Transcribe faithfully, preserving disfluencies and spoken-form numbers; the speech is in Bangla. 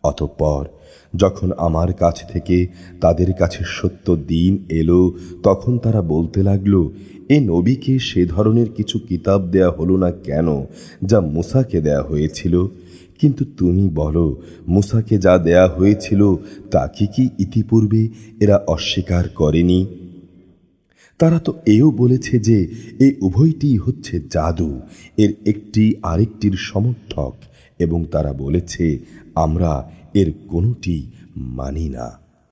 অতঃপর যখন আমার কাছ থেকে তাদের কাছে সত্য দিন এলো, তখন তারা বলতে লাগলো, এ নবীকে সে ধরনের কিছু কিতাব দেয়া হলো না কেন যা মূসাকে দেয়া হয়েছিল? কিন্তু তুমি বলো, মূসাকে যা দেয়া হয়েছিল তাকে কি ইতিপূর্বে এরা অস্বীকার করেনি? তারা তো এও বলেছে যে এই উভয়টি হচ্ছে জাদু, এর একটি আরেকটির সমর্থক, এবং তারা বলেছে আমরা এর কোনোটি মানি না।